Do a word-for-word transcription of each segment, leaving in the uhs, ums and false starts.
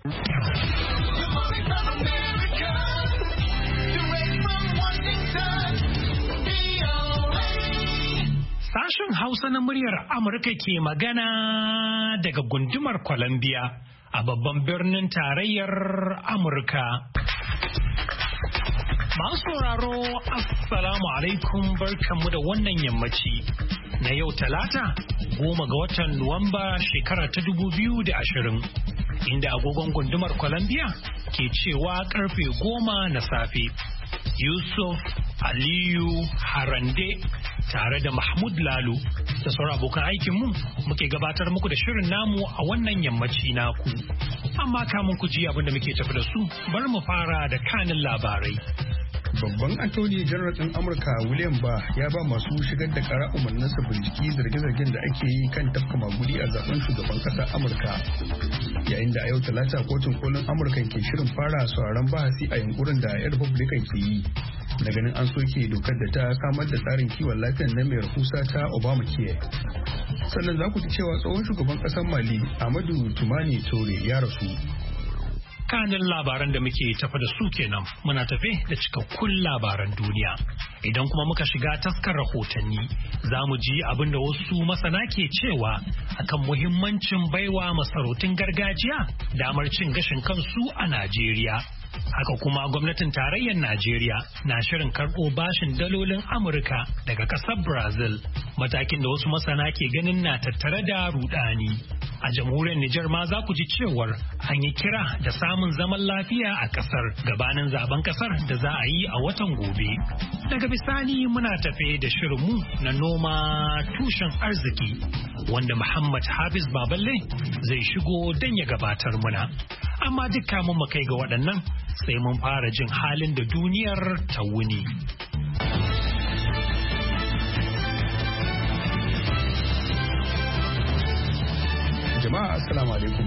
Sashen Hausa na muryar Amurka ke magana daga gundumar Columbia a babban birnin tarayyar Amurka. Masu sauraro, Assalamu alaikum, barkanmu da wannan yammaci na yau Talata goma ga watan Nuwamba shekara ta dubu biyu da ashirin, inda agogon gundumar Columbia ke cewa karfe goma na safe. Yusuf Aliyu Harande tare da Mahmud Lalo da sauran abokan aikinmu muke gabatar muku da shirin namu a wannan yammaci naku. Amma kamun ku ji abin da muke tafi da su, bari mu fara da kanin labarai. Babban Attorney General ɗin Amurka William Barr ya ba masu shigar da ƙara umarninsa bincike zarge-zargen da ake yi kan tafka magudi a zaben shugaban ƙasar Amurka. Yayin da a yau Talata kotun kolin Amurka ke shirin fara sauraron bahasi a yunkurin da 'yan Republican ke yi na ganin an soke dokar da ta samar da tsarin kiwon lafiyar na mai rahusa ta Obamacare. Sannan za ku ji cewa tsohon shugaban ƙasar Mali Ahmadu Tumani Toure ya rasu. Kanin labaran da muke tafa da su kenan, muna tafe da cikakkun labaran duniya. Idan kuma muka shiga taskar rahotanni, za mu ji abin da wasu masana ke cewa akan muhimmancin baiwa masarautun gargajiya damar cin gashin kansu a Najeriya. Haka kuma gwamnatin tarayyar Najeriya na shirin karɓo bashin dalolin Amurka daga ƙasar Brazil, matakin da wasu masana ke ganin na tattare da rudani. A jamhuriyar Nijar ma za ku ji cewar an yi kira da samun zaman lafiya a ƙasar gabanin zaben ƙasar da za a yi a watan gobe. Daga bisani muna tafe da shirinmu na noma tushen arziki, wanda Muhammad Hafiz Baballe zai shigo don ya gabatar muna. Amma dukka mun mu kai ga waɗannan sai mun fara jin halin da duniyar ta wuni. Jama'a assalamu alaikum.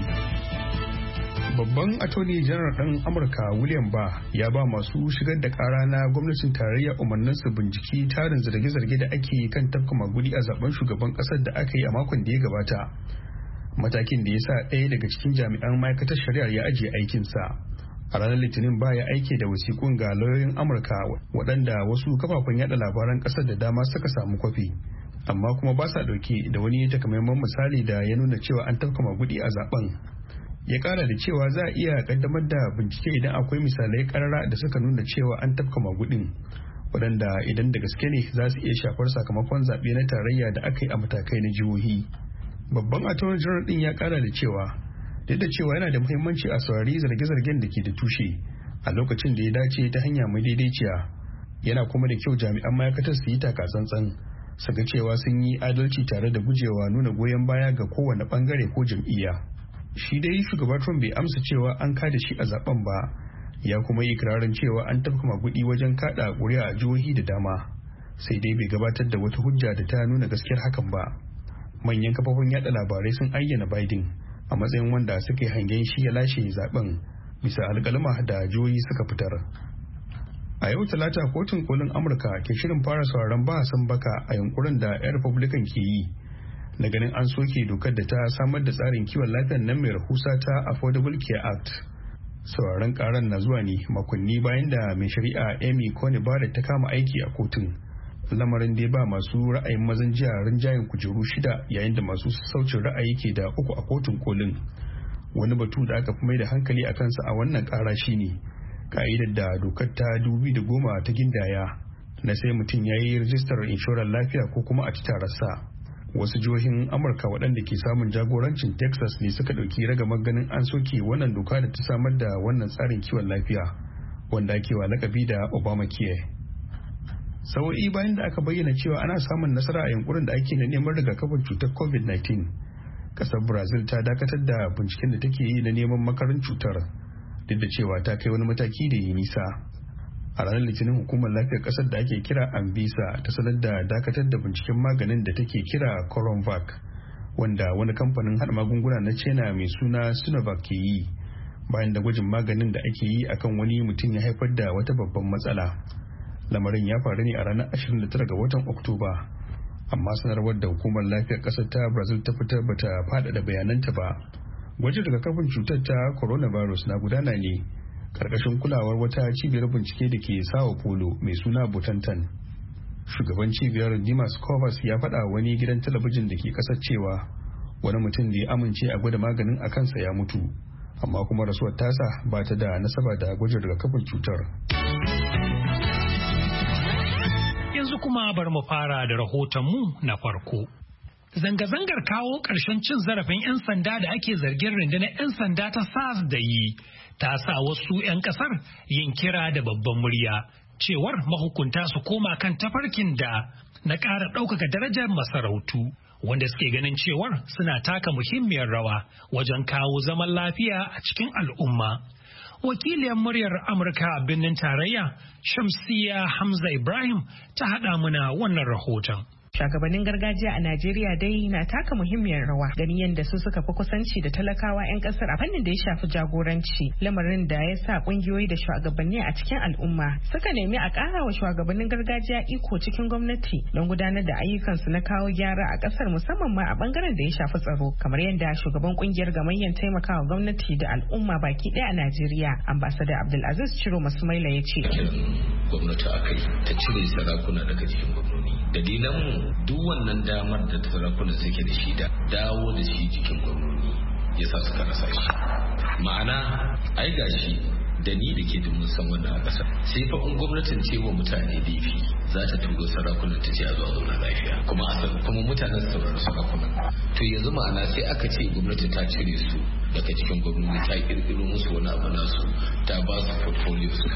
Babban Attorney General ɗin Amurka William Barr ya ba masu shigar da ƙara na gwamnatin tarayya umarnin su binciki tarin zarge-zarge da ake yi kan tafka magudi a zaben shugaban ƙasar da aka yi a makon da ya gabata. Matakin da ya sa ɗaya daga cikin jami'an ma'aikatar shari'ar ya ajiye aikinsa. A ranar Litinin ba ya aike da wasiƙun ga lauyoyin Amurka waɗanda wasu kafafen yada labaran ƙasar da dama suka samu kwafi. Amma kuma ba sa ɗauke da wani takamaiman misali da ya nuna cewa an tafka magudi a zaben. Ya ƙara da cewa za a iya ƙaddamar da bincike idan akwai misalai ƙarara da suka nuna cewa an tafka magudin, waɗanda idan da gaske ne za su iya shafar sakamakon zaɓe na tarayya da aka yi a matakai na jihohi. Babban attorney general ɗin ya ƙara da cewa duk da cewa yana da muhimmanci a saurari zarge-zargen da ke da tushe a lokacin da ya dace ta hanya mai daidaiciya, yana kuma da kyau jami'an ma'aikatar su yi taka tsantsan su ga cewa sun yi adalci tare da gujewa nuna goyon baya ga kowane bangare ko jam'iyya. Shi dai shugaba Trump bai amsa cewa an kada shi a zaben ba, ya kuma yi ikirarin cewa an tafka magudi wajen kada ƙuri'a a jihohi da dama, sai dai bai gabatar da wata hujja da ta nuna gaskiyar hakan ba. Manyan kafofin yada labarai sun ayyana Biden a matsayin wanda suka yi hangen shi ya lashe zaben bisa alƙalma da jihohi suka fitar. A yau Talata kotun kolin Amurka ke shirin fara sauraron bahasan baka a yunkurin da 'yan Republican ke yi na ganin an soke dokar da ta samar da tsarin kiwon lafiyar nan mai rahusa ta Affordable Care Act. Sauraron karan na zuwa ne makonni bayan da mai shari'a Amy Coney Barrett ta kama aiki a kotun. Lamarin da ya ba masu ra'ayin mazan jiya rinjayen kujeru shida yayin da masu saucin ra'ayi ke da uku a kotun kolin. Wani batu da aka fi mai da hankali a kansa a wannan kara shine ka'idar da dokar ta dubi da goma ta gindaya na sai mutum ya yi rijistar inshorar lafiya ko kuma a ci tararsa. Wasu jihohin Amurka waɗanda ke samun jagorancin Texas ne suka ɗauki ragamar ganin an soke wannan doka da ta samar da wannan tsarin kiwon lafiya wanda ake wa lakabi da Obamacare. Sawo'i bayan da aka bayyana cewa ana samun nasara a yankunan da ake na neman rigakafin cutar covid nineteen, ƙasar Brazil ta dakatar da binciken da take yi na neman makarin cutar duk da cewa ta kai wani mataki da yi nisa. A ranar Litinin hukumar lafiyar ƙasar da ake kira Anvisa ta sanar da dakatar da binciken maganin da take kira Coronavac, wanda wani kamfanin haɗa magunguna na China mai suna Sinovac ke yi, bayan da gwajin maganin da ake yi akan wani mutum ya haifar da wata babban matsala. Lamarin ya faru ne a ranar ashirin da tara ga watan Oktoba, amma sanarwar da hukumar lafiyar ƙasar ta Brazil ta fitar bata faɗaɗa bayananta ba. Gwajin rigakafin cutar ta coronavirus na gudana ne karkashin kulawar wata cibiyar bincike da ke Sao Paulo mai suna Butantan. Shugaban cibiyar Dimas Covas ya faɗa wani gidan talabijin da ke ƙasar cewa wani mutum da ya amince a gwada maganin a kansa ya mutu, amma kuma rasuwar tasa ba ta da nasaba da gwajin rigakafin cutar. Yanzu kuma bar mu fara da rahotonmu na farko. Zanga-zangar kawo ƙarshen cin zarafin 'yan sanda da ake zargin rundunar 'yan sanda ta S A S da yi ta sa wasu 'yan ƙasar yin kira da babban murya cewar mahukunta su koma kan tafarkin da na ƙara ɗaukaka darajar masarautu wanda suke ganin cewar suna taka muhimmiyar rawa wajen kawo zaman lafiya a cikin al'umma. Wakiliyar muryar Amurka a birnin tarayya Shamsiya Hamza Ibrahim ta haɗa mana wannan rahoton. Shugabannin gargajiya a Najeriya dai na taka muhimmiyar rawa ganin yadda su suka fi kusanci da talakawa 'yan kasar a fannin da ya shafi jagoranci, lamarin da ya sa kungiyoyi da shugabanni a cikin al'umma suka nemi a ƙara wa shugabannin gargajiya iko cikin gwamnati don gudanar da ayyukansu na kawo gyara a kasar musamman ma a bangaren da ya shafi tsaro, kamar yadda shugaban kungiyar gamayyar taimakawa gwamnati da al'umma baki ɗaya a Najeriya ambassador Abdulaziz Ciro Masumaila ya ce. Gwamnati akai ta cire sarakuna daga cikin gwamnati. Dalilan duk wannan damar da sarakuna suke da shi da dawo da shi cikin gwamnati ya sa suka rasa shi. Ma'ana ai gashi da ni da ke dumin san wannan a ƙasar sai fa in gwamnatin ce wa mutane laifi za ta turo sarakunan ta ce a zuwa zauna lafiya kuma a kuma mutanen su saurari sarakunan. To yanzu ma'ana sai aka ce gwamnati ta cire su daga cikin gwamnati ta kirkiro musu wani abu nasu ta ba su portfolio su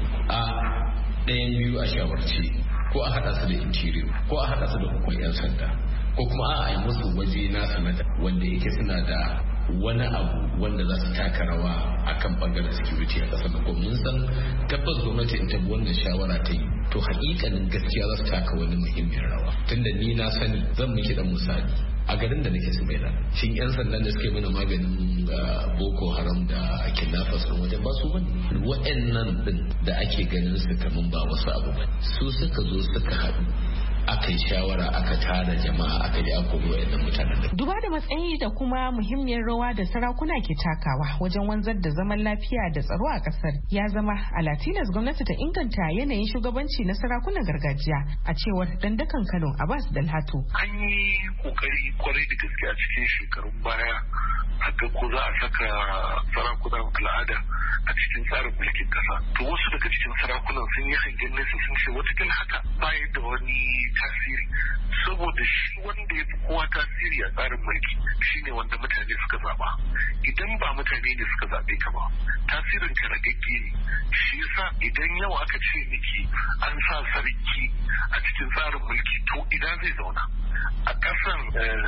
a ɗayan biyu a shawarci ko a haɗa su da interior ko a haɗa su da hukumar 'yan sanda ko kuma a yi musu waje na sanata wanda yake suna da wani abu wanda za su taka rawa a kan bangaren security a ƙasar da mun san tabbas gwamnati in ta bi wannan shawara ta yi to hakikanin gaskiya za su taka wani muhimmiyar rawa tunda ni na sani zan miki dan misali a garin da nake su mai nan shin 'yan sandan da suke mana maganin boko haram da kidnappers ɗin wajen ba su bane waɗannan din da ake ganin su kaman ba wasu abu ba su suka zo suka haɗu aka yi shawara aka tara jama'a aka ji aka koyo yadda mutanen da. Duba da matsayi da kuma muhimmiyar rawa da sarakuna ke takawa wajen wanzar da zaman lafiya da tsaro a kasar ya zama a latinas gwamnati ta inganta yanayin shugabanci na sarakunan gargajiya a cewar dandakan Kano Abbas Dalhatu. An yi kokari kwarai da gaske a cikin shekarun baya a ga ko za a saka sarakunan al'ada a cikin tsarin mulkin kasa. To wasu daga cikin sarakunan sun yi hangen nesa sun ce watakila haka baya da wani tasiri saboda shi wanda ya fi kowa tasiri a tsarin mulki shine wanda mutane suka zaba. Idan ba mutane ne suka zabe ka ba tasirin ka ragagge ne. Shi yasa idan yau aka ce miki an sa sarki a cikin tsarin mulki to idan zai zauna a kasan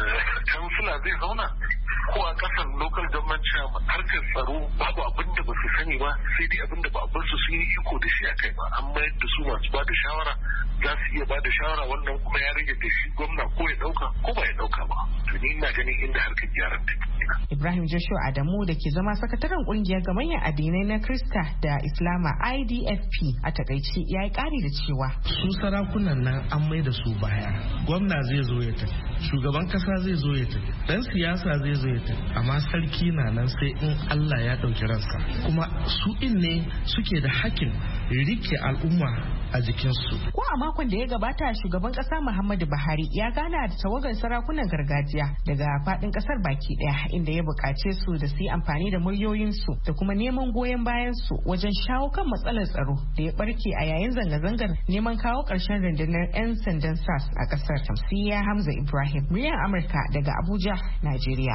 kansila zai zauna ko a kasan local government chairman harkar tsaro babu abin da ba su sani ba sai dai abin da ba abin su sun yi iko da shi a kai ba an mayar da su masu ba da shawara za su iya ba da shawara wannan kuma ya rage da shi gwamna ko ya dauka ko ba ya dauka ba to ni ina ganin inda harkar gyaran take. Ibrahim Joshua Adamu da ke zama sakataren kungiyar gamayyar addinai na Krista da Islama I D F P a takaice ya yi kari da cewa su sarakunan nan an mai da su baya gwamna zai zo ya tafi shugaban kasa zai zo ya tafi dan siyasa zai zo ya tafi amma sarki na nan sai in Allah ya dauki ransa kuma su in ne suke da hakkin rike al'umma a jikinsu. Ko a makon da ya gabata shugaban kasa Muhammadu Buhari ya gana da tawagar sarakunan gargajiya daga fadin kasar baki daya inda ya bukace su da su yi amfani da muryoyinsu da kuma neman goyon bayan su wajen shawo kan matsalar tsaro da ya barke a yayin zanga-zangar neman kawo karshen rundunar 'yan sandan S A S a kasar. Shamsiyya Hamza Ibrahim, muryar Amurka daga Abuja, Najeriya.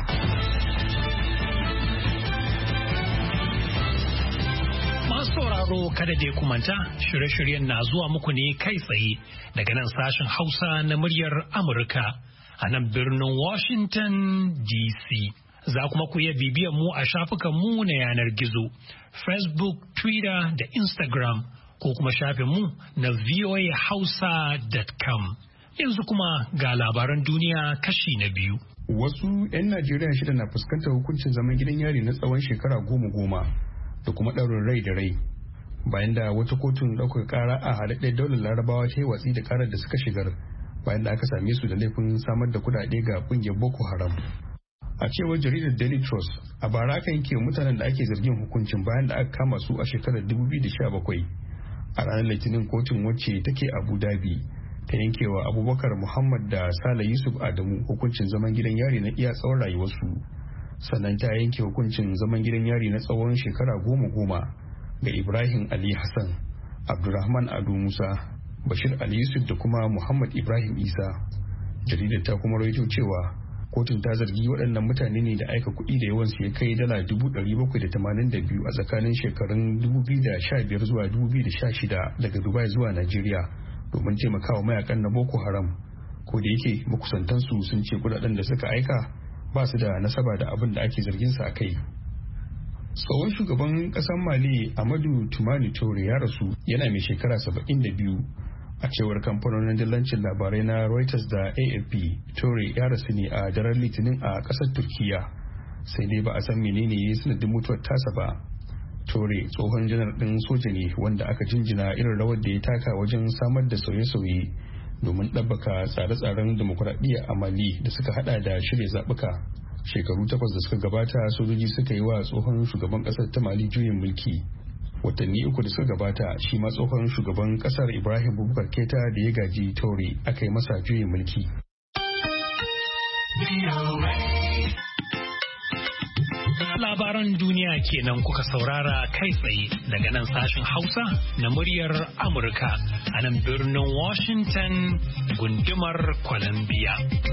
Masu sauraro kada dai kumanta shirye-shiryen na zuwa muku ne kai tsaye daga nan sashen Hausa na muryar Amurka a nan birnin Washington D C. Za kuma ku iya bibiyan mu a shafukan mu na yanar gizo, Facebook, Twitter da Instagram ko kuma shafin mu na voa hausa dot com. Yanzu kuma ga labaran duniya kashi na biyu. Wasu 'yan Najeriya shida na fuskantar hukuncin zaman gidan yari na tsawon shekara goma-goma. da kuma ɗaurin rai da rai bayan da wata kotun ɗaukar ƙara a haɗaɗɗen daular larabawa ta yi watsi da ƙarar da suka shigar bayan da aka same su da laifin samar da kuɗaɗe ga ƙungiyar Boko Haram. A cewar jaridar Daily Trust, a bara aka yanke mutanen da ake zargin hukuncin bayan da aka kama su a shekarar dubu biyu da sha bakwai. A ranar Litinin kotun wacce take Abu Dhabi ta yankewa Abubakar Muhammad da Sale Yusuf Adamu hukuncin zaman gidan yari na iya tsawon rayuwarsu. Sannan ta yanke hukuncin zaman gidan yari na tsawon shekara goma goma ga Ibrahim Ali Hassan, Abdulrahman Ado Musa, Bashir Ali Yusuf da kuma Muhammad Ibrahim Isa. Jaridar ta kuma rawaito cewa kotun ta zargi waɗannan mutane ne da aika kuɗi da yawansu ya kai dala dubu ɗari bakwai da tamanin da biyu a tsakanin shekarun dubu biyu da sha biyar zuwa dubu biyu da sha shida daga Dubai zuwa Najeriya domin taimakawa mayakan na Boko Haram. Ko da yake makusantansu sun ce kuɗaɗen da suka aika ba su da nasaba da abin da ake zargin sa a kai. Tsohon shugaban ƙasar Mali Amadu Tumani Tore ya rasu yana mai shekara saba'in da biyu. A cewar kamfanonin dillancin labarai na Reuters da A F P, Tore ya rasu ne a daren Litinin a ƙasar Turkiya, sai dai ba a san menene ya yi sanadin mutuwar tasa ba. Tore tsohon janar ɗin soja ne wanda aka jinjina irin rawar da ya taka wajen samar da sauye-sauye domin ɗabbaka tsare-tsaren demokuraɗiyya a Mali da suka hada da shirya zaɓuka. Shekaru takwas da suka gabata sojoji suka yi wa tsohon shugaban ƙasar ta Mali juyin mulki. Watanni uku da suka gabata shi ma tsohon shugaban kasar Ibrahim Boubacar Keita da ya gaji Tore aka yi masa juyin mulki. Labaran duniya kenan kuka saurara kai tsaye daga nan sashen Hausa na muryar Amurka a nan birnin Washington gundumar Columbia.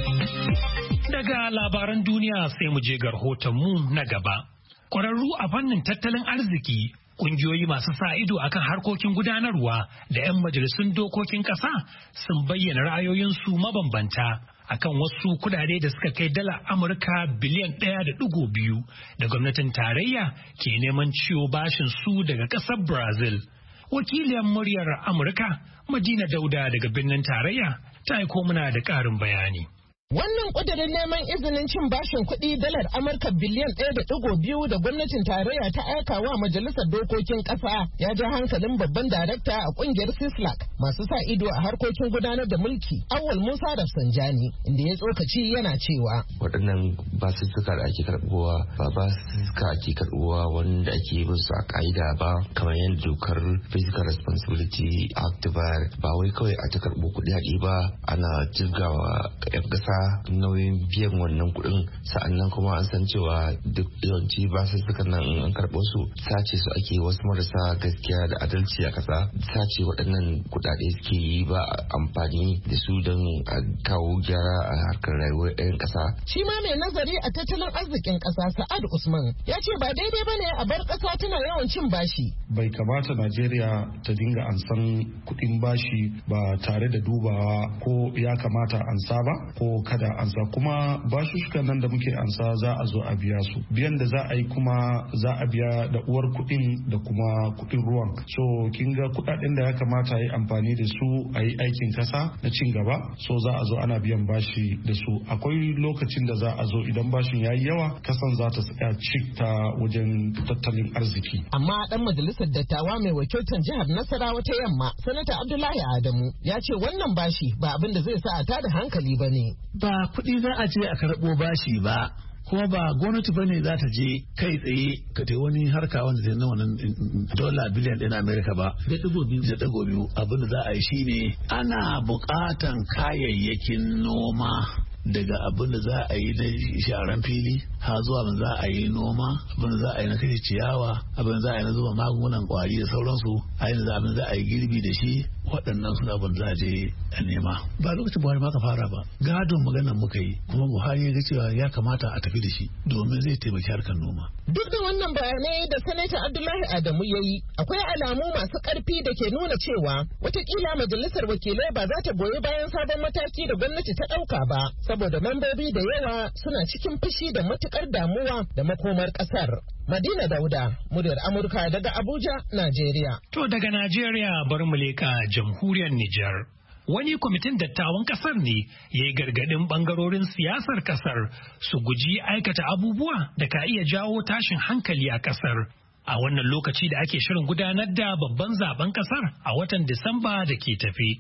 Daga labaran duniya sai mu je ga rahotonmu na gaba. Ƙwararru a fannin tattalin arziki, ƙungiyoyi masu sa ido akan harkokin gudanarwa da 'yan majalisun dokokin ƙasa sun bayyana ra'ayoyinsu mabambanta akan wasu kudade da suka kai dala Amurka biliyan ɗaya da ɗigo biyu da gwamnatin tarayya ke neman ciwo bashin su daga ƙasar Brazil. Wakiliyar muryar Amurka Madina Dauda daga birnin tarayya ta aiko muna da ƙarin bayani. Wannan ƙudurin neman izinin cin bashin kuɗi dalar Amurka biliyan ɗaya da ɗigo biyu da gwamnatin tarayya ta aika wa majalisar dokokin ƙasa ya ja hankalin babban darakta a ƙungiyar Sislak masu sa ido a harkokin gudanar da mulki Awwal Musa Rafsanjani inda ya tsokaci yana cewa waɗannan basussuka da ake karɓowa ba basussuka ake karɓowa wanda ake bin su a ƙa'ida ba kamar yadda dokar Fiscal Responsibility Act ba wai kawai a ta karɓo kuɗi ba ana jirgawa ƴan ƙasa nauyin biyan wannan kuɗin sa'annan kuma an san cewa duk yawanci ba su suka nan an karɓo su sace su ake wasu marasa gaskiya da adalci a ƙasa sace waɗannan kuɗaɗe suke yi ba amfani da su don a kawo gyara a harkar rayuwar 'yan ƙasa. Shi ma mai nazari a tattalin arzikin ƙasa Sa'ad Usman ya ce ba daidai ba ne a bar ƙasa tana yawan cin bashi. Bai kamata Najeriya ta dinga ansan kuɗin bashi ba tare da dubawa ko ya kamata ansa ba ko kada ansa, kuma bashushukan nan da muke ansa za a zo a biya su biyan da za a yi kuma za a biya da uwar kuɗin da kuma kuɗin ruwan. So kin ga kuɗaɗen da ya kamata yi amfani da su a yi aikin kasa na cin gaba, so za a zo ana biyan bashi da su. Akwai lokacin da za a zo idan bashin ya yi yawa kasan za ta tsaya cik ta wajen tattalin arziki. Amma dan majalisar dattawa mai wakiltar jihar Nasarawa ta Yamma sanata Abdullahi Adamu ya ce wannan bashi ba abin da zai sa a tada hankali ba ne. Ba kuɗi za a je a karɓo bashi ba, kuma ba gwamnati ba ne za ta je kai tsaye ka ta wani harka wanda zai na wannan dola biliyan ɗin Amerika ba. Da ɗigo biyu. Da ɗigo biyu abin da za a yi shine ana buƙatan kayayyakin noma. Daga abin da za a yi na sharan fili har zuwa abin za a yi noma, abin da za a yi na kashe ciyawa, abin da za a yi na zuba magungunan kwari da sauransu, abin da za a yi girbi da shi, waɗannan suna abin da za a je a nema. Ba lokacin Buhari ma ka fara ba, gadon maganar muka yi, kuma Buhari ya ga cewa ya kamata a tafi da shi domin zai taimaki harkar noma. Duk da wannan bayanai da Sanata Abdullahi Adamu ya yi, akwai alamu masu ƙarfi da ke nuna cewa watakila majalisar wakilai ba za ta goyi bayan sabon mataki da gwamnati ta ɗauka ba. Saboda mambobi da yawa suna cikin fushi da matukar damuwa da makomar kasar. Madina Dauda, muryar Amurka daga Abuja, Najeriya. To daga Najeriya bari mu leka jamhuriyar Nijar. Wani kwamitin dattawan kasar ne ya yi gargaɗin ɓangarorin siyasar kasar su guji aikata abubuwa da ka iya jawo tashin hankali a kasar. A wannan lokaci da ake shirin gudanar da babban zaben kasar a watan Disamba da ke tafi.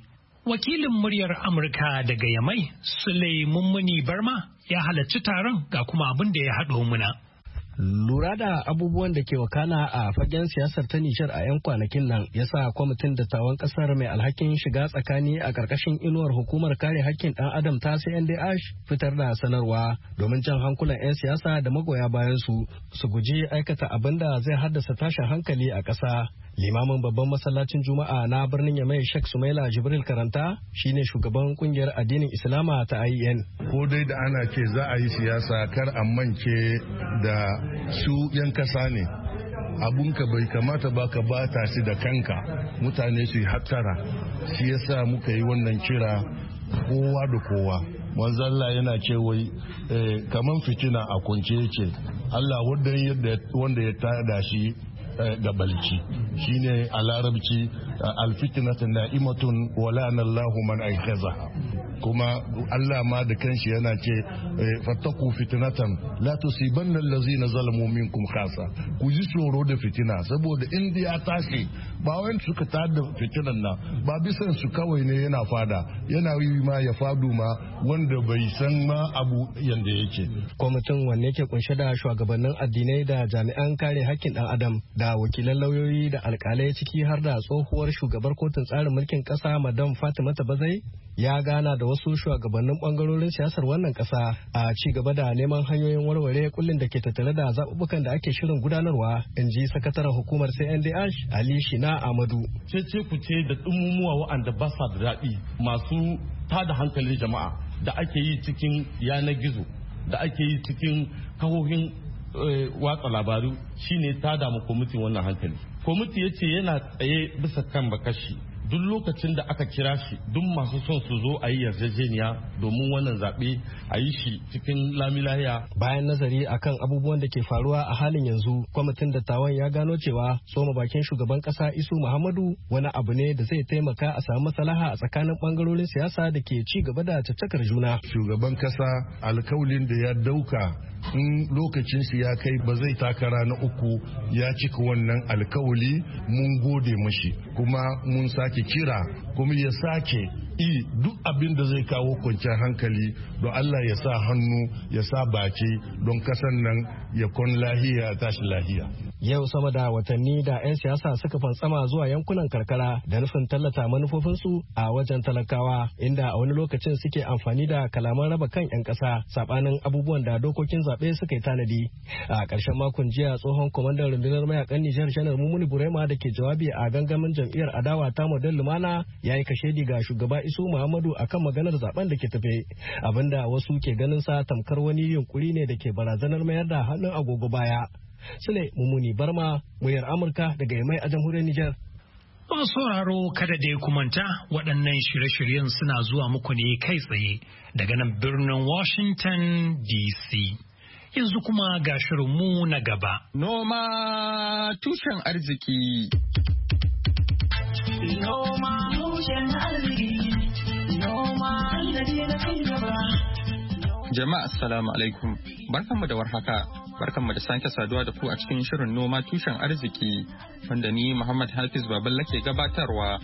Wakilin muryar Amurka daga Yamai, Sule Mummuni Barma, ya halarci taron ga kuma abin da ya haɗo muna. Lura da abubuwan da ke wakana a fagen siyasar ta Nijar a 'yan kwanakin nan ya sa kwamitin dattawan kasar mai alhakin shiga tsakani a ƙarƙashin inuwar hukumar kare hakkin ɗan adam ta C N D H fitar da sanarwa domin jan hankulan 'yan siyasa da magoya bayan su su guji aikata abin da zai haddasa tashin hankali a ƙasa. Limamin babban masallacin Juma'a na birnin Yamai Sheikh Sumaila Jibril Karanta shine shugaban kungiyar addinin Islama ta I E N. Ko dai da ana ce za a yi siyasa kar a mance da su 'yan kasa ne. Abunka bai kamata ba ka bata shi da kanka, mutane su yi hattara. Shi yasa muka yi wannan kira kowa da kowa. Manzalla yana ce wai kaman fitina a kunce yake. Allah wanda ya tada shi da balci shine a larabci alfitnatu na'imatun wala anallahu man aikaza, kuma Allah ma da kanshi yana ce fattaku fitnatan la tusibanna allazina zalamu minkum khasa, ku ji tsoro da fitina saboda in ya tashi ba wani suka tada fitinan nan ba bisan su kawai ne yana fada, yana yi ma ya fadu ma wanda bai san ma abu yanda yake. Kwamitin wanne ke kunshe da shugabannin addinai da jami'an kare hakkin dan adam da wakilan lauyoyi da alkalai ciki har da tsohuwar shugabar kotun tsarin mulkin kasa madam Fatimata Bazai ya gana da wasu shugabannin bangarorin siyasar wannan kasa a ci gaba da neman hanyoyin warware kullin da ke tattare da zaɓuɓɓukan da ake shirin gudanarwa, in ji sakataren hukumar C N D H Ali Shina Amadu. Cece ku ce da dumumuwa wa'anda ba sa da daɗi masu tada hankalin jama'a da ake yi cikin yanar gizo da ake yi cikin kahohin watsa labaru shine ta damu kwamitin wannan hankali. Kwamiti ya ce yana tsaye bisa kan bakashi duk lokacin da aka kira shi duk masu son su zo a yi yarjejeniya domin wannan zaɓe a yi shi cikin lamilahiya. Bayan nazari akan abubuwan da ke faruwa a halin yanzu, kwamitin dattawan ya gano cewa soma bakin shugaban ƙasa Isu Muhammadu wani abu ne da zai taimaka a samu maslaha a tsakanin bangarorin siyasa da ke ci gaba da caccakar juna. Shugaban ƙasa alkawalin da ya dauka in lokacin shi ya kai ba zai takara na uku ya cika wannan alkawali, mun gode mashi kuma mun sake kira kuma ya sake i duk abin da zai kawo kwanciyar hankali don Allah ya sa hannu ya sa baki don kasan nan ya kon lahiya tashi lahiya. Yau sama da watanni da 'yan siyasa suka fantsama zuwa yankunan karkara da nufin tallata manufofinsu a wajen talakawa, inda a wani lokacin suke amfani da kalaman raba kan 'yan ƙasa saɓanin abubuwan da dokokin zaɓe suka yi tanadi. A ƙarshen makon jiya tsohon kwamandan rundunar mayakan Nijar Janar Mumuni Burema da ke jawabi a gangamin jam'iyyar adawa ta Model Lumana ya yi kashedi ga shugaba Isu Muhammadu akan maganar zaben da ke tafe, abinda wasu ke ganin sa tamkar wani yunkuri ne da ke barazanar mayar da hannun agogo baya. Sule Mumuni Barma, muryar Amurka daga Yamai a jamhuriyar Nijar. Masu sauraro kada da ya kumanta waɗannan shirye-shiryen suna zuwa muku ne kai tsaye daga nan birnin Washington D C. Yanzu kuma ga shirinmu na gaba. Noma tushen arziki. Noma tushen arziki. Noma sannadi na ci gaba. Jama'a assalamu alaikum. Barkanmu da warhaka. Barkanmu da sake saduwa da ku a cikin shirin noma tushen arziki wanda ni Muhammad Hafiz Baballa ke gabatarwa.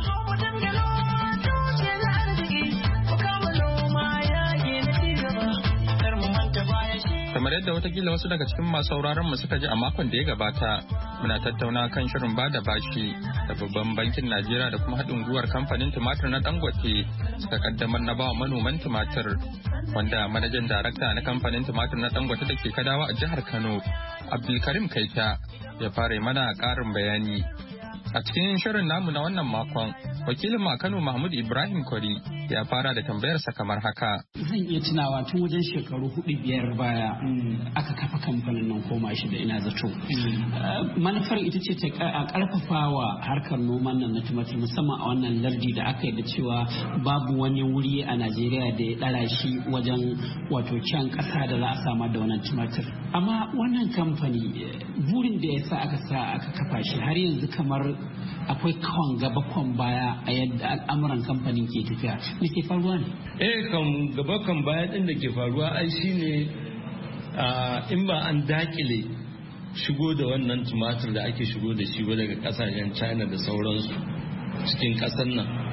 Kamar yadda watakila wasu daga cikin masu sauraron mu suka ji a makon da ya gabata, muna tattauna kan shirin bada bashi da babban bankin Najeriya da kuma haɗin gwiwar kamfanin tumatir na Dangote suka kaddamar na bawa manoman tumatir, wanda manajan darakta na kamfanin tumatir na Dangote da ke Kadawa a jihar Kano, Abdulkarim Kaita, ya fara mana ƙarin bayani. A cikin shirin namu na wannan makon, wakilin ma Kano Mahmud Ibrahim Kwari ya fara da tambayarsa kamar haka. Zan iya tunawa tun wajen shekaru hudu biyar baya aka kafa kamfanin nan koma shi da ina zato. Manufar ita ce ta karfafa wa harkar noman nan na tumatir musamman a wannan lardi da aka yi da cewa babu wani wuri a Najeriya da ya dara shi wajen wato kyan kasa da za a samar da wannan tumatir. Amma wannan kamfani burin da ya sa aka sa aka kafa shi har yanzu kamar akwai kwan gaba kwan baya a yadda al'amuran kamfanin ke tafiya. Me ke faruwa ne? Eh kan gaba kan baya din da ke faruwa ai shine in ba an dakile shigo da wannan tumatir da ake shigo da shi daga kasashen China da sauransu cikin kasar nan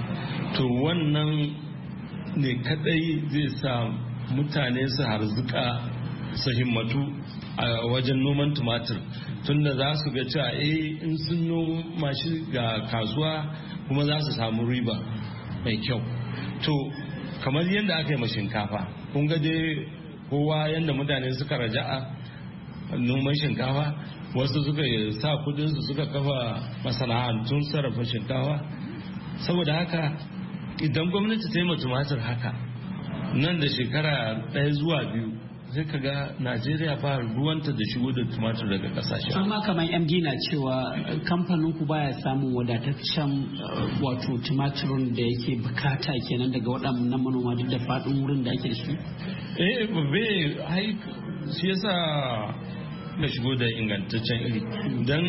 to wannan ne kadai zai sa mutane su harzuka su himmatu a wajen noman tumatir tunda za su ga cewa eh in sun noma shi ga kasuwa kuma za su samu riba mai kyau. To kamar yadda aka yi ma shinkafa kun ga dai kowa yadda mutane suka raja'a noman shinkafa, wasu suka sa kudinsu suka kafa masana'antun sarrafa shinkafa. Saboda haka idan gwamnati ta yi ma tumatir haka nan da shekara ɗaya zuwa biyu sai ka ga Najeriya ba ruwanta da shigo da tumatir daga kasashe. Amma kamar M D na cewa kamfanin ku baya samun wadataccen wato tumatirin da yake bukata kenan daga waɗannan manoma duk da faɗin wurin da ake da shi. Eh bai hai shi yasa da shigo da ingantaccen iri dan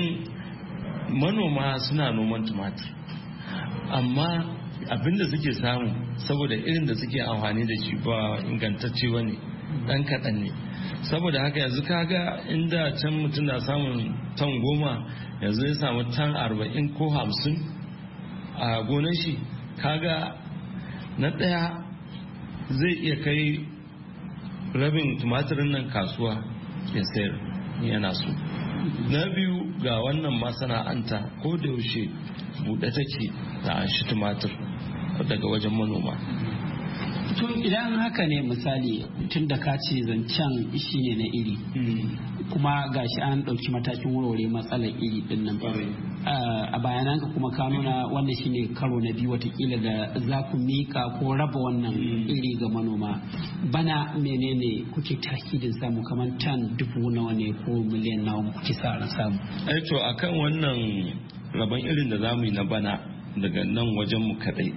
manoma suna noman tumatir amma abinda suke samu saboda irin da suke amfani da shi ba ingantacce bane, dan kaɗan ne. Saboda haka yanzu kaga inda can mutum na samun tan goma yanzu ya samu tan arba'in ko hamsin a gonar shi, kaga na ɗaya zai iya kai rabin tumatirin nan kasuwa ya sayar yana so. Na biyu ga wannan masana'anta ko da yaushe buɗe take da an shi tumatir daga wajen manoma. Tun idan haka ne misali tun da ka ce zancen shi ne na iri kuma gashi an ɗauki matakin wurare matsalar iri din nan a bayananka kuma ka nuna wannan shine karo na biyu watakila da za ku mika ko raba wannan iri ga manoma. Bana menene kuke takidin samu kamar tan dubu nawa ne ko miliyan nawa kuke sa ran samu? Eh to akan wannan rabon irin da zamu yi na bana daga nan wajen mu kadai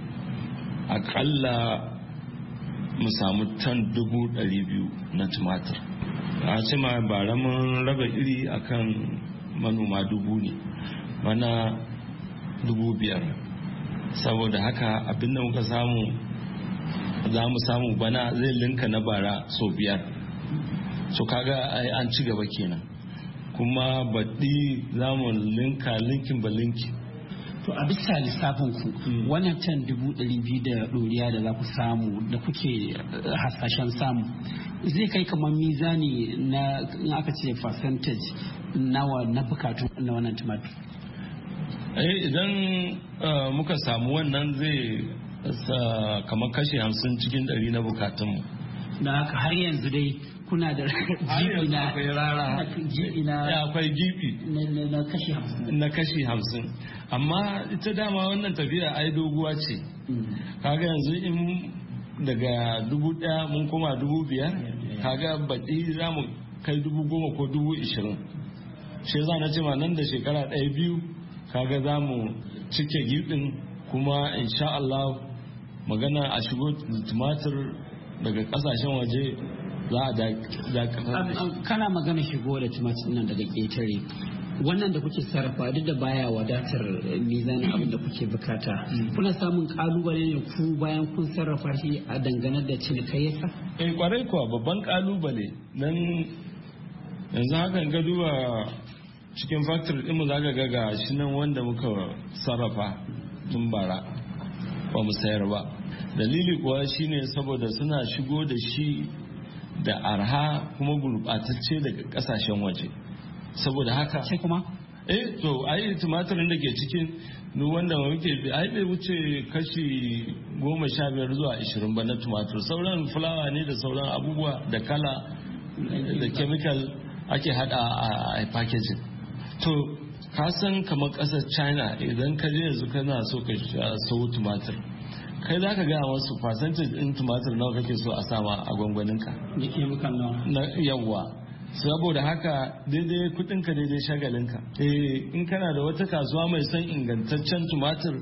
akalla mu samu tan dubu ɗari biyu na tumatir. A ce ma bara mun raba iri akan manoma dubu ne, mana dubu biyar. Saboda haka abinda muka samu za mu samu bana zai linka na bara sau biyar. So kaga an ci gaba kenan, kuma baɗi za mu linka linkin ba linki. To a bisa lissafin ku wannan can dubu ɗari biyu da ɗoriya da za ku samu da kuke hasashen samu zai kai kamar mizani na in aka ce percentage nawa na bukatu na wannan tumatir? Eh idan muka samu wannan zai kamar kashi hamsin cikin ɗari na bukatunmu. Da haka har yanzu dai kuna da gibi na gibi na akwai gibi na kashi hamsin na kashi hamsin amma ita dama wannan tafiya ai doguwa ce. Kaga yanzu in daga dubu daya mun koma dubu biyar kaga baɗi za mu kai dubu goma ko dubu ishirin. Shi za na ce ma nan da shekara ɗaya biyu kaga za mu cike gibin kuma insha Allah magana a shigo tumatir daga kasashen waje za a dakatar da shi. Kana magana shigo da tumatir nan daga ƙetare wannan da kuke sarrafa duk da baya wadatar mizanin abin da kuke bukata kuna samun kalubale ne ku bayan kun sarrafa shi a dangane da cinikayyarsa? Eh kwarai kuwa babban kalubale nan yanzu hakan ga duba cikin factory din mu zaka ga ga shi nan wanda muka sarrafa tun bara ba mu sayar ba. Dalili kuwa shine saboda suna shigo da shi da arha kuma gurbatacce daga kasashen waje. Saboda haka sai kuma eh to ai tumatirin da ke cikin ni wanda muke ai bai wuce kashi goma sha biyar zuwa ashirin ba na tumatir. Sauran fulawa ne da sauran abubuwa da kala da chemical ake hada a packaging. To ka san kamar kasar China idan ka je yanzu kana so ka sau tumatir kai za ka gaya wasu percentage din tumatir nawa kake so a sama a gwangwaninka da chemical na yawwa. Saboda haka daidai kudinka daidai shagalinka. Eh in kana da wata kasuwa mai son ingantaccen tumatir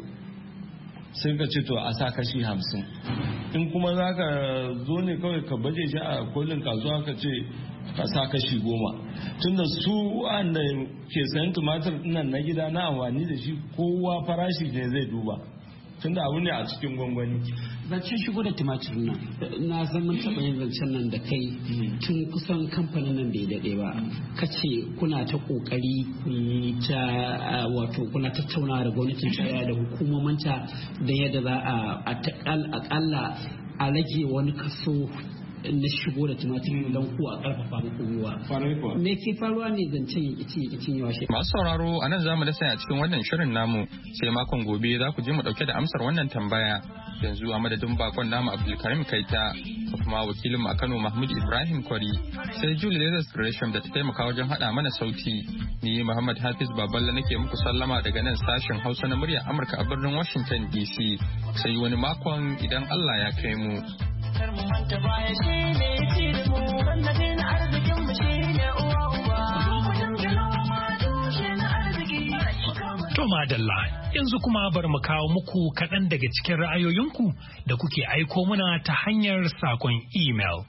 sai ka ce to a sa kashi hamsin. In kuma za ka zo ne kawai ka baje shi a kolin kasuwa ka ce ka sa kashi goma. Tunda su wanda ke sayan tumatir nan na gida na amfani da shi kowa farashi ne zai duba. tunda abu ne a cikin gwangwani. Zancen shigo da tumatir nan na zama taɓa yin zancen nan da kai tun kusan kamfanin nan bai daɗe ba. Kace kuna ta ƙoƙari ta wato kuna tattaunawa da gwamnatin tarayya da hukumomanta da yadda za a akalla a rage wani kaso na shigo da tumatir don ku a karfafa muku gwiwa. Me ke faruwa ne zancen ya ci ya cinye washe? Masu sauraro a nan zamu da a cikin wannan shirin namu sai makon gobe za ku je mu dauke da amsar wannan tambaya. Yanzu a madadin bakon namu Abdulkarim Kaita da kuma wakilin a Kano Mahmud Ibrahim Kwari sai Julie Leathers Gresham da ta taimaka wajen hada mana sauti. Ni Muhammad Hafiz Baballa nake muku sallama daga nan sashen Hausa na muryar Amurka a birnin Washington D C. Sai wani makon idan Allah ya kai mu. To madalla yanzu kuma bar mu kawo muku kaɗan daga cikin ra'ayoyinku da kuke aiko muna ta hanyar sakon email.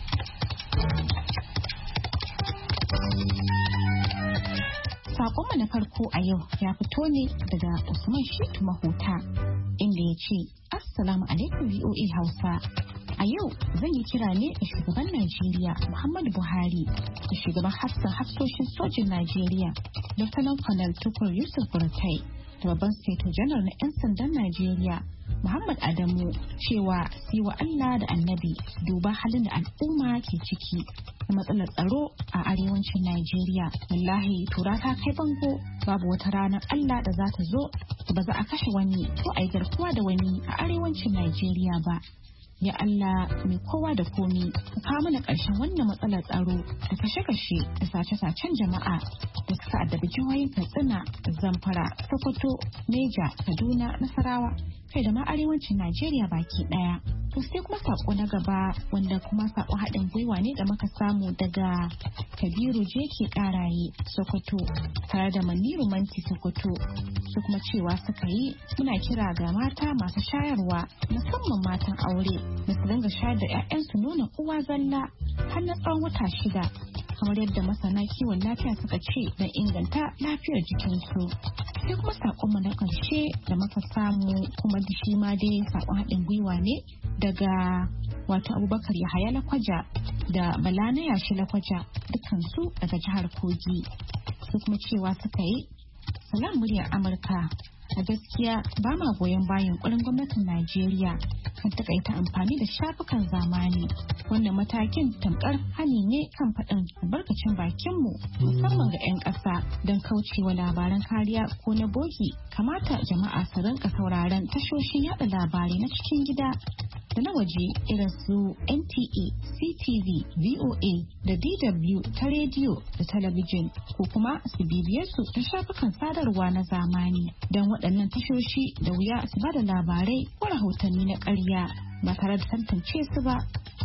Sakonmu na farko a yau ya fito ne daga Usman Shitu Mahuta inda ya ce Assalamu alaikum V O A Hausa. A yau zan yi kira ne da shugaban Najeriya Muhammadu Buhari da shugaban hafsan hafsoshin sojin Najeriya Lieutenant Colonel Tukur Yusuf Buratai da babban State General na 'yan sandan Najeriya Muhammad Adamu cewa yi wa Allah da Annabi duba halin da al'umma ke ciki da matsalar tsaro a arewacin Najeriya. Wallahi tura ta kai bango babu wata ranar Allah da za ta zo ba za a kashe wani ko a yi garkuwa da wani a arewacin Najeriya ba. Ya Allah mai kowa da komi ka kawo mana ƙarshen wannan matsalar tsaro da kashe-kashe da sace-sacen jama'a da suka addabi jihohin Katsina, Zamfara, Sokoto, Neja, Kaduna, Nasarawa kai da ma arewacin Najeriya baki ɗaya. To sai kuma sako na gaba wanda kuma sako haɗin gwiwa ne da muka samu daga Kabiru je ke karaye Sokoto tare da Maniru Manti Sokoto su kuma cewa suka yi muna kira ga mata masu shayarwa musamman matan aure da su dinga shayar da 'ya'yansu nonon uwa zalla har na tsawon wata shida kamar yadda masana kiwon lafiya suka ce don inganta lafiyar jikinsu. Sai kuma sakonmu na ƙarshe da muka samu kuma da shi ma dai sakon haɗin gwiwa ne daga wato Abubakar Yahaya Lakwaja da Bala na Yashi Lakwaja dukansu daga jihar Kogi. Su kuma cewa suka yi salam muryar Amurka. A gaskiya ba ma goyon bayan ƙurin gwamnatin Najeriya kan takaita amfani da shafukan zamani. Wannan matakin tamkar hani ne kan faɗin albarkacin bakinmu musamman ga 'yan ƙasa don kaucewa labaran kariya ko na bogi. Kamata jama'a su rinka sauraron tashoshin yada labarai na cikin gida da na waje irin su N T A, C T V, V O A da D W ta rediyo da talabijin ko kuma su bibiye su ta shafukan sadarwa na zamani don waɗannan tashoshi da wuya su bada labarai ko rahotanni na ƙarya ba tare da tantance su ba.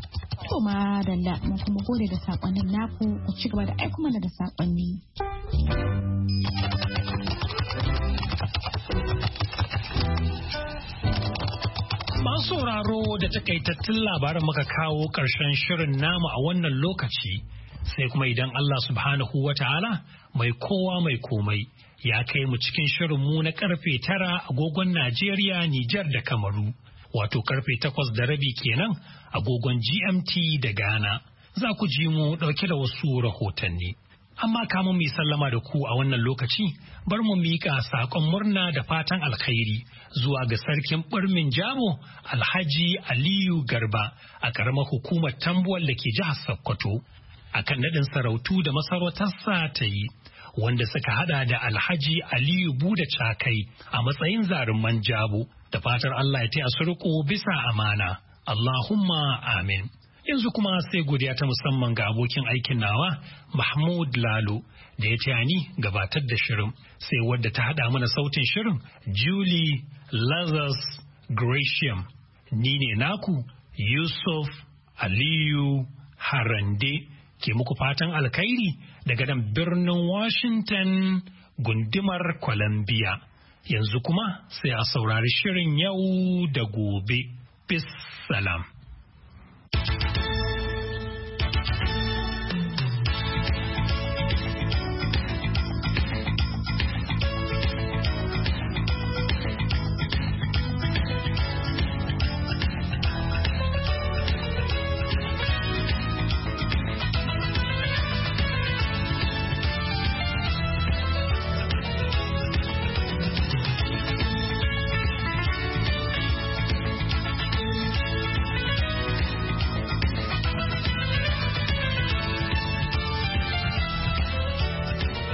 To ma dalla mun kuma gode da saƙonnin naku ku ci gaba da aiko mana da saƙonni. Masu sauraro da takaitattun labaran muka kawo ƙarshen shirin namu a wannan lokaci sai kuma idan Allah subhanahu wa ta'ala mai kowa mai komai ya kai mu cikin shirin mu na karfe tara agogon Najeriya, Nijar da Kamaru, wato karfe takwas da rabi kenan agogon G M T da Ghana. Za ku ji mu ɗauke da wasu rahotanni. Amma kamun mu sallama da ku a wannan lokaci, bar mu miƙa saƙon murna da fatan alkhairi zuwa ga sarkin ɓirmin Jamo Alhaji Aliyu Garba a ƙaramar hukumar Tambuwal da ke jihar Sokoto akan naɗin sarautu da masarautarsa ta yi, wanda suka hada da Alhaji Aliyu Buda Cakai a matsayin zarumman Jabo, da fatar Allah ya taya su riko bisa amana. Allahumma amin. Yanzu kuma sai godiya ta musamman ga abokin aikin nawa Mahmud Lalo da ya taya ni gabatar da shirin, sai wadda ta hada mana sautin shirin Julie Lazarus Gratiam. Ni ne naku Yusuf Aliyu Harande ke muku fatan alkhairi daga nan birnin Washington gundumar Columbia. Yanzu kuma sai a saurari shirin yau da gobe. Bis salam.